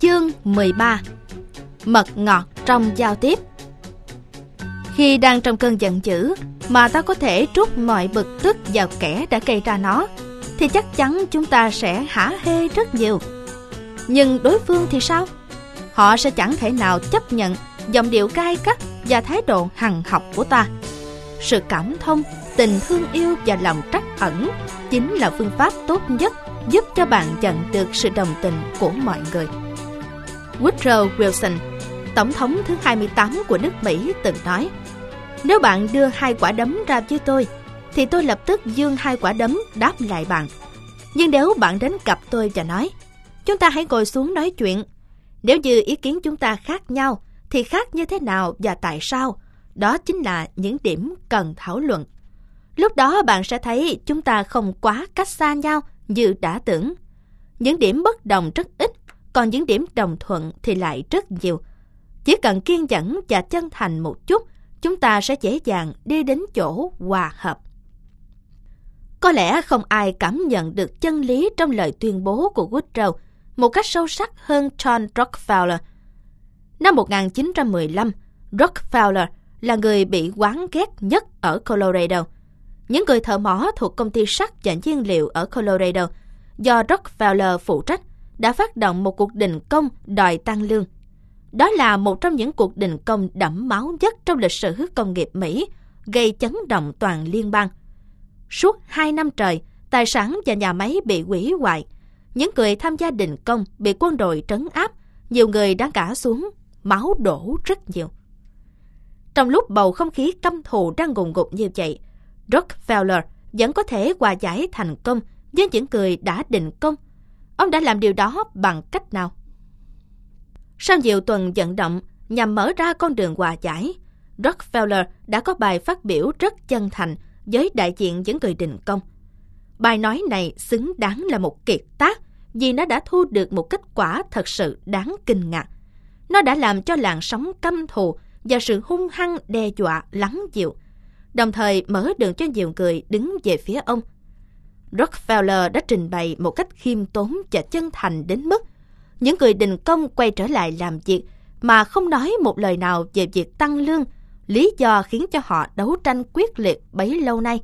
Chương 13. Mật ngọt trong giao tiếp. Khi đang trong cơn giận dữ mà ta có thể trút mọi bực tức vào kẻ đã gây ra nó, thì chắc chắn chúng ta sẽ hả hê rất nhiều. Nhưng đối phương thì sao? Họ sẽ chẳng thể nào chấp nhận giọng điệu gay gắt và thái độ hằn học của ta. Sự cảm thông, tình thương yêu và lòng trắc ẩn chính là phương pháp tốt nhất giúp cho bạn nhận được sự đồng tình của mọi người. Woodrow Wilson, tổng thống thứ 28 của nước Mỹ từng nói: nếu bạn đưa 2 quả đấm ra với tôi, thì tôi lập tức giương 2 quả đấm đáp lại bạn. Nhưng nếu bạn đến gặp tôi và nói: chúng ta hãy ngồi xuống nói chuyện, nếu như ý kiến chúng ta khác nhau, thì khác như thế nào và tại sao? Đó chính là những điểm cần thảo luận. Lúc đó bạn sẽ thấy chúng ta không quá cách xa nhau như đã tưởng. Những điểm bất đồng rất ít, còn những điểm đồng thuận thì lại rất nhiều. Chỉ cần kiên nhẫn và chân thành một chút, chúng ta sẽ dễ dàng đi đến chỗ hòa hợp. Có lẽ không ai cảm nhận được chân lý trong lời tuyên bố của Woodrow một cách sâu sắc hơn John Rockefeller. Năm 1915, Rockefeller là người bị oán ghét nhất ở Colorado. Những người thợ mỏ thuộc công ty sắt và nhiên liệu ở Colorado, do Rockefeller phụ trách, đã phát động một cuộc đình công đòi tăng lương. Đó là một trong những cuộc đình công đẫm máu nhất trong lịch sử công nghiệp Mỹ, gây chấn động toàn liên bang. Suốt 2 năm trời, tài sản và nhà máy bị hủy hoại. Những người tham gia đình công bị quân đội trấn áp, nhiều người đã ngã xuống, máu đổ rất nhiều. Trong lúc bầu không khí căm thù đang ngùn ngụt như vậy, Rockefeller vẫn có thể hòa giải thành công với những người đã đình công. Ông đã làm điều đó bằng cách nào? Sau nhiều tuần vận động nhằm mở ra con đường hòa giải, Rockefeller đã có bài phát biểu rất chân thành với đại diện những người đình công. Bài nói này xứng đáng là một kiệt tác vì nó đã thu được một kết quả thật sự đáng kinh ngạc. Nó đã làm cho làn sóng căm thù và sự hung hăng đe dọa lắng dịu, đồng thời mở đường cho nhiều người đứng về phía ông. Rockefeller đã trình bày một cách khiêm tốn và chân thành đến mức những người đình công quay trở lại làm việc mà không nói một lời nào về việc tăng lương, lý do khiến cho họ đấu tranh quyết liệt bấy lâu nay.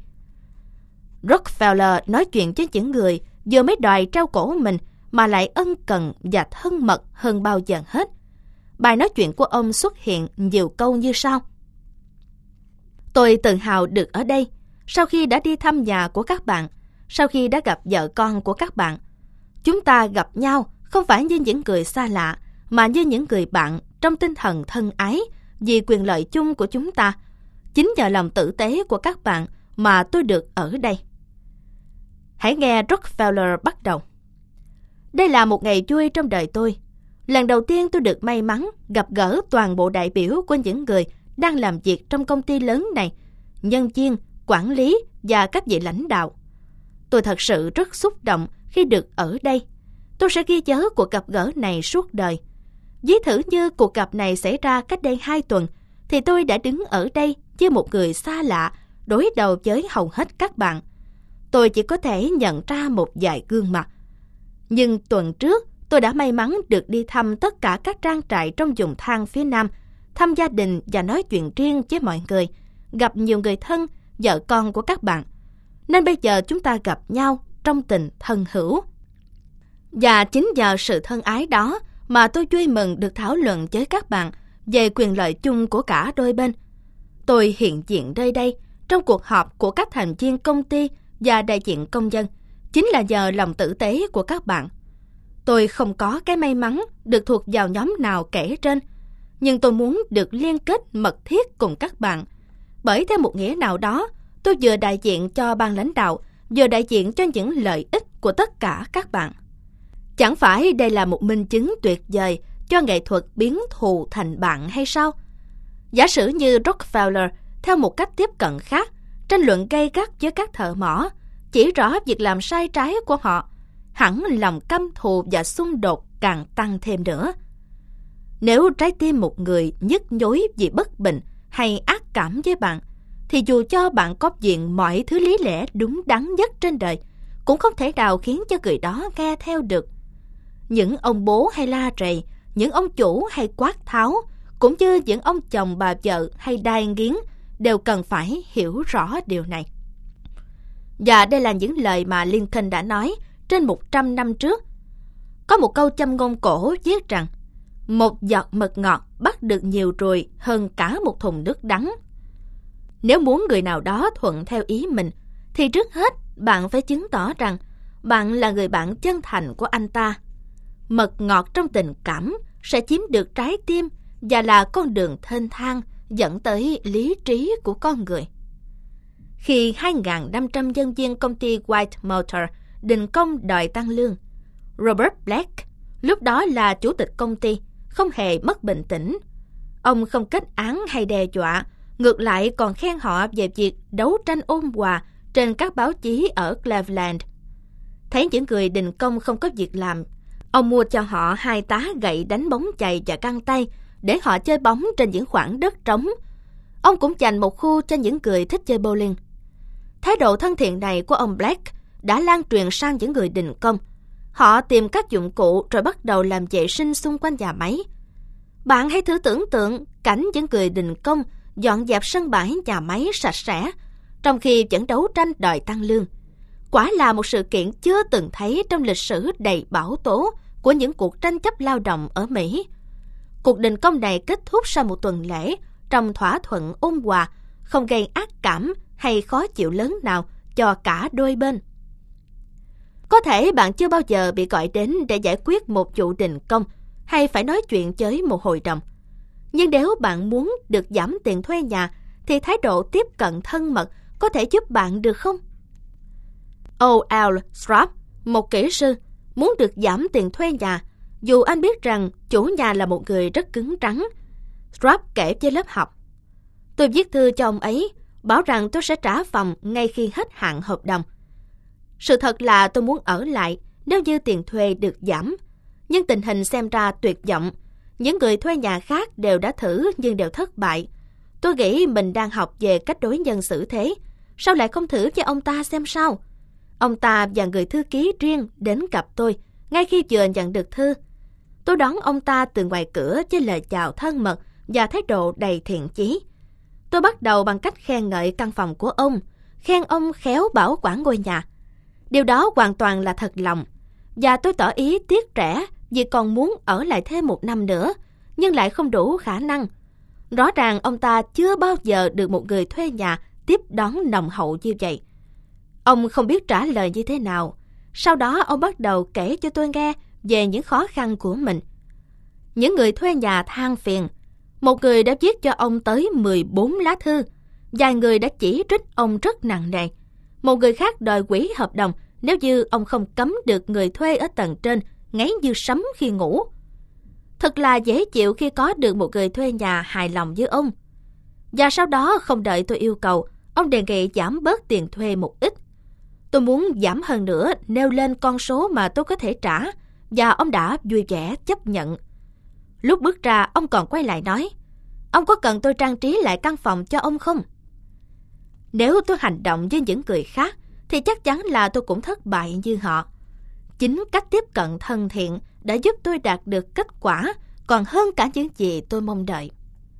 Rockefeller nói chuyện với những người vừa mới đòi treo cổ mình mà lại ân cần và thân mật hơn bao giờ hết. Bài nói chuyện của ông xuất hiện nhiều câu như sau: tôi tự hào được ở đây, sau khi đã đi thăm nhà của các bạn, sau khi đã gặp vợ con của các bạn. Chúng ta gặp nhau không phải như những người xa lạ, mà như những người bạn trong tinh thần thân ái vì quyền lợi chung của chúng ta. Chính nhờ lòng tử tế của các bạn mà tôi được ở đây. Hãy nghe Rockefeller bắt đầu. Đây là một ngày vui trong đời tôi. Lần đầu tiên tôi được may mắn gặp gỡ toàn bộ đại biểu của những người đang làm việc trong công ty lớn này, nhân viên, quản lý và các vị lãnh đạo. Tôi thật sự rất xúc động khi được ở đây. Tôi sẽ ghi nhớ cuộc gặp gỡ này suốt đời. Ví thử như cuộc gặp này xảy ra cách đây 2 tuần, thì tôi đã đứng ở đây như một người xa lạ, đối đầu với hầu hết các bạn. Tôi chỉ có thể nhận ra một vài gương mặt. Nhưng tuần trước, tôi đã may mắn được đi thăm tất cả các trang trại trong vùng than phía Nam, thăm gia đình và nói chuyện riêng với mọi người, gặp nhiều người thân, vợ con của các bạn. Nên bây giờ chúng ta gặp nhau trong tình thân hữu. Và chính nhờ sự thân ái đó mà tôi vui mừng được thảo luận với các bạn về quyền lợi chung của cả đôi bên. Tôi hiện diện nơi đây trong cuộc họp của các thành viên công ty và đại diện công dân, chính là nhờ lòng tử tế của các bạn. Tôi không có cái may mắn được thuộc vào nhóm nào kể trên, nhưng tôi muốn được liên kết mật thiết cùng các bạn. Bởi theo một nghĩa nào đó, tôi vừa đại diện cho ban lãnh đạo, vừa đại diện cho những lợi ích của tất cả các bạn. Chẳng phải đây là một minh chứng tuyệt vời cho nghệ thuật biến thù thành bạn hay sao? Giả sử như Rockefeller, theo một cách tiếp cận khác, tranh luận gay gắt với các thợ mỏ, chỉ rõ việc làm sai trái của họ, hẳn lòng căm thù và xung đột càng tăng thêm nữa. Nếu trái tim một người nhức nhối vì bất bình hay ác cảm với bạn, thì dù cho bạn có diện mọi thứ lý lẽ đúng đắn nhất trên đời, cũng không thể nào khiến cho người đó nghe theo được. những ông bố hay la rầy, những ông chủ hay quát tháo, cũng như những ông chồng bà vợ hay đai nghiến đều cần phải hiểu rõ điều này. Và đây là những lời mà Lincoln đã nói trên 100 năm trước. Có một câu châm ngôn cổ viết rằng, một giọt mật ngọt bắt được nhiều ruồi hơn cả một thùng nước đắng. Nếu muốn người nào đó thuận theo ý mình, thì trước hết bạn phải chứng tỏ rằng bạn là người bạn chân thành của anh ta. Mật ngọt trong tình cảm sẽ chiếm được trái tim và là con đường thênh thang dẫn tới lý trí của con người. Khi 2.500 nhân viên công ty White Motor đình công đòi tăng lương, Robert Black, lúc đó là chủ tịch công ty, không hề mất bình tĩnh. Ông không kết án hay đe dọa, ngược lại còn khen họ về việc đấu tranh ôn hòa trên các báo chí ở Cleveland. Thấy những người đình công không có việc làm, ông mua cho họ 2 tá gậy đánh bóng chày và găng tay để họ chơi bóng trên những khoảng đất trống. Ông cũng dành một khu cho những người thích chơi bowling. Thái độ thân thiện này của ông Black đã lan truyền sang những người đình công. Họ tìm các dụng cụ rồi bắt đầu làm vệ sinh xung quanh nhà máy. Bạn hãy thử tưởng tượng cảnh những người đình công dọn dẹp sân bãi nhà máy sạch sẽ, trong khi vẫn đấu tranh đòi tăng lương. Quả là một sự kiện chưa từng thấy trong lịch sử đầy bão tố của những cuộc tranh chấp lao động ở Mỹ. Cuộc đình công này kết thúc sau một tuần lễ trong thỏa thuận ôn hòa, không gây ác cảm hay khó chịu lớn nào cho cả đôi bên. Có thể bạn chưa bao giờ bị gọi đến để giải quyết một vụ đình công hay phải nói chuyện với một hội đồng. Nhưng nếu bạn muốn được giảm tiền thuê nhà, thì thái độ tiếp cận thân mật có thể giúp bạn được không? O.L. Schwab, một kỹ sư, muốn được giảm tiền thuê nhà, dù anh biết rằng chủ nhà là một người rất cứng rắn. Schwab kể với lớp học, tôi viết thư cho ông ấy, bảo rằng tôi sẽ trả phòng ngay khi hết hạn hợp đồng. Sự thật là tôi muốn ở lại nếu như tiền thuê được giảm, nhưng tình hình xem ra tuyệt vọng. Những người thuê nhà khác đều đã thử nhưng đều thất bại. Tôi nghĩ mình đang học về cách đối nhân xử thế, sao lại không thử với ông ta xem sao? Ông ta và người thư ký riêng đến gặp tôi ngay khi vừa nhận được thư. Tôi đón ông ta từ ngoài cửa với lời chào thân mật và thái độ đầy thiện chí. Tôi bắt đầu bằng cách khen ngợi căn phòng của ông, khen ông khéo bảo quản ngôi nhà. Điều đó hoàn toàn là thật lòng, và tôi tỏ ý tiếc rẻ vì còn muốn ở lại thêm 1 năm nữa, nhưng lại không đủ khả năng. Rõ ràng ông ta chưa bao giờ được một người thuê nhà tiếp đón nồng hậu như vậy. Ông không biết trả lời như thế nào. Sau đó ông bắt đầu kể cho tôi nghe về những khó khăn của mình. Những người thuê nhà than phiền. Một người đã viết cho ông tới 14 lá thư. Vài người đã chỉ trích ông rất nặng nề. Một người khác đòi hủy hợp đồng nếu như ông không cấm được người thuê ở tầng trên ngáy như sấm khi ngủ. Thật là dễ chịu khi có được một người thuê nhà hài lòng với ông. Và sau đó không đợi tôi yêu cầu, ông đề nghị giảm bớt tiền thuê một ít. Tôi muốn giảm hơn nữa, nêu lên con số mà tôi có thể trả, và ông đã vui vẻ chấp nhận. Lúc bước ra, ông còn quay lại nói, ông có cần tôi trang trí lại căn phòng cho ông không? Nếu tôi hành động với những người khác, thì chắc chắn là tôi cũng thất bại như họ. Chính cách tiếp cận thân thiện đã giúp tôi đạt được kết quả còn hơn cả những gì tôi mong đợi.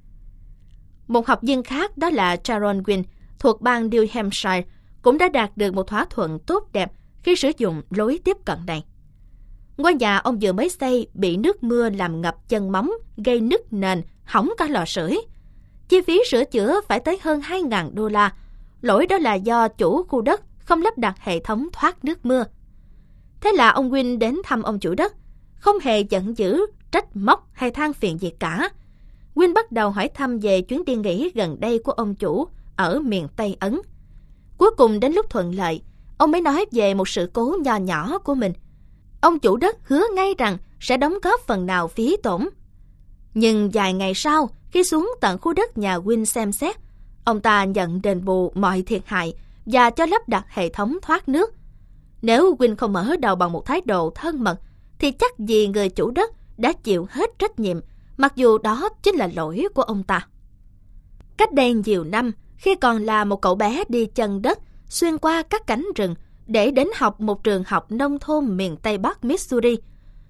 Một học viên khác, đó là Sharon Wynn, thuộc bang New Hampshire, cũng đã đạt được một thỏa thuận tốt đẹp khi sử dụng lối tiếp cận này. Ngôi nhà ông vừa mới xây bị nước mưa làm ngập chân móng, gây nứt nền, hỏng cả lò sưởi. Chi phí sửa chữa phải tới hơn $2,000. Lỗi đó là do chủ khu đất không lắp đặt hệ thống thoát nước mưa. Thế là ông Wynn đến thăm ông chủ đất, không hề giận dữ, trách móc hay than phiền gì cả. Wynn bắt đầu hỏi thăm về chuyến đi nghỉ gần đây của ông chủ ở miền Tây Ấn. Cuối cùng đến lúc thuận lợi, ông mới nói về một sự cố nho nhỏ của mình. Ông chủ đất hứa ngay rằng sẽ đóng góp phần nào phí tổn. Nhưng vài ngày sau, khi xuống tận khu đất nhà Wynn xem xét, ông ta nhận đền bù mọi thiệt hại và cho lắp đặt hệ thống thoát nước. Nếu Wynn không mở đầu bằng một thái độ thân mật, thì chắc gì người chủ đất đã chịu hết trách nhiệm, mặc dù đó chính là lỗi của ông ta. Cách đây nhiều năm, khi còn là một cậu bé đi chân đất, xuyên qua các cánh rừng để đến học một trường học nông thôn miền Tây Bắc Missouri,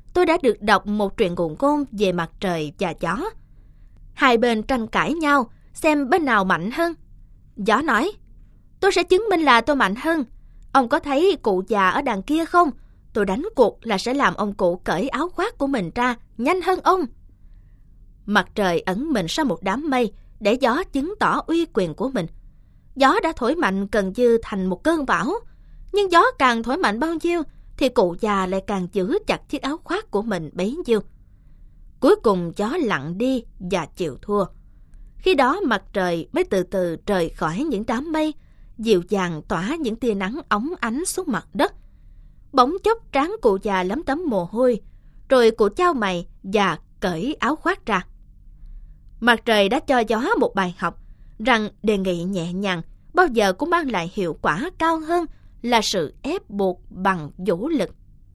tôi đã được đọc một truyện ngụ ngôn về mặt trời và gió. Hai bên tranh cãi nhau, xem bên nào mạnh hơn. Gió nói, tôi sẽ chứng minh là tôi mạnh hơn. Ông có thấy cụ già ở đằng kia không? Tôi đánh cuộc là sẽ làm ông cụ cởi áo khoác của mình ra nhanh hơn ông. Mặt trời ẩn mình sau một đám mây để gió chứng tỏ uy quyền của mình. Gió đã thổi mạnh gần như thành một cơn bão. Nhưng gió càng thổi mạnh bao nhiêu thì cụ già lại càng giữ chặt chiếc áo khoác của mình bấy nhiêu. Cuối cùng gió lặng đi và chịu thua. Khi đó mặt trời mới từ từ rời khỏi những đám mây, dịu dàng tỏa những tia nắng óng ánh xuống mặt đất. Bỗng chốc trán cụ già lấm tấm mồ hôi, rồi cụ chau mày và cởi áo khoác ra. Mặt trời đã cho gió một bài học rằng đề nghị nhẹ nhàng bao giờ cũng mang lại hiệu quả cao hơn là sự ép buộc bằng vũ lực.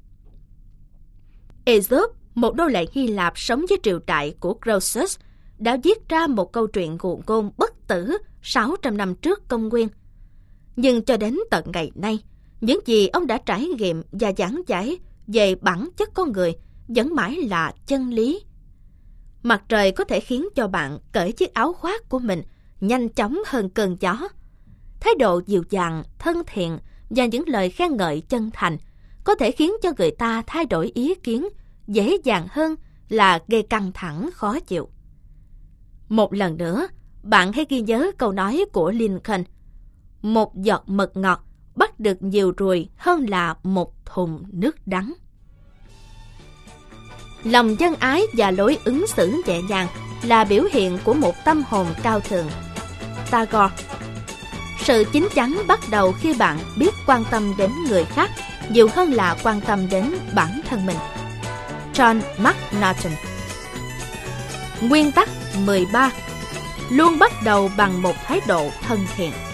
Aesop, một nô lệ Hy Lạp sống dưới triều đại của Croesus, đã viết ra một câu chuyện ngụ ngôn bất tử 600 năm trước công nguyên. Nhưng cho đến tận ngày nay, những gì ông đã trải nghiệm và giảng giải về bản chất con người vẫn mãi là chân lý. Mặt trời có thể khiến cho bạn cởi chiếc áo khoác của mình nhanh chóng hơn cơn gió. Thái độ dịu dàng, thân thiện và những lời khen ngợi chân thành có thể khiến cho người ta thay đổi ý kiến dễ dàng hơn là gây căng thẳng khó chịu. Một lần nữa, bạn hãy ghi nhớ câu nói của Lincoln: một giọt mật ngọt bắt được nhiều ruồi hơn là một thùng nước đắng. Lòng nhân ái và lối ứng xử nhẹ nhàng là biểu hiện của một tâm hồn cao thượng. Tagore. Sự chín chắn bắt đầu khi bạn biết quan tâm đến người khác nhiều hơn là quan tâm đến bản thân mình. John McNaughton. Nguyên tắc 13. Luôn bắt đầu bằng một thái độ thân thiện.